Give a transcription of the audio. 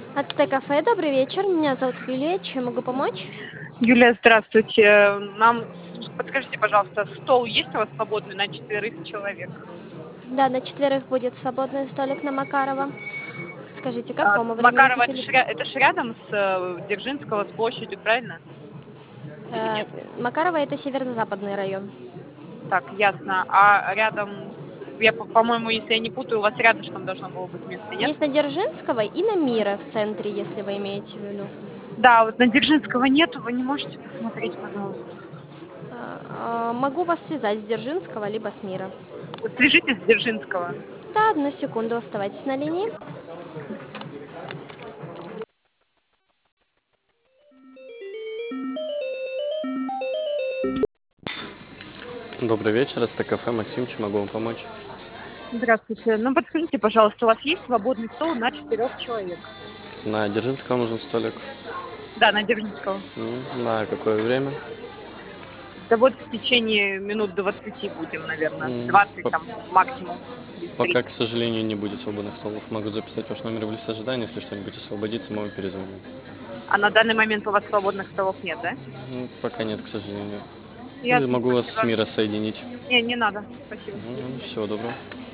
Ацтекафе, добрый вечер. Меня зовут Юлия. Чем могу помочь? Юлия, здравствуйте. Нам подскажите, пожалуйста, стол есть у вас свободный на 4 человек? Да, на четверых будет свободный столик на Макарова. Скажите, к какому времени Макарова, хотели? это ж рядом с Дзержинского, с площадью, правильно? Или Э, нет? Макарова это северо-западный район. Так, ясно. А рядом, я, по-моему, если я не путаю, у вас рядышком должно было быть место, нет? Есть на Дзержинского и на Мира в центре, если вы имеете в виду. Да, вот на Дзержинского нету, вы не можете посмотреть, пожалуйста? Могу вас связать с Дзержинского либо с Мира. Вот свяжитесь с Дзержинского. Да, одну секунду, оставайтесь на линии. Добрый вечер, это кафе Максим, чем могу вам помочь? Здравствуйте. Ну, подскажите, пожалуйста, у вас есть свободный стол на 4 человек? На Дзержинского нужен столик. Да, на Дзержинского. На какое время? Да вот в течение минут 20 будем, наверное. М, 20 по- там максимум. Без Пока, к 30. сожалению, не будет свободных столов. Могу записать ваш номер в лист ожидания, если что-нибудь освободится, мы вам перезвоним. А на данный момент у вас свободных столов нет, да? Пока нет, к сожалению. Или Ясно, могу вас с спасибо. мира соединить. Не надо. Спасибо. Всего доброго.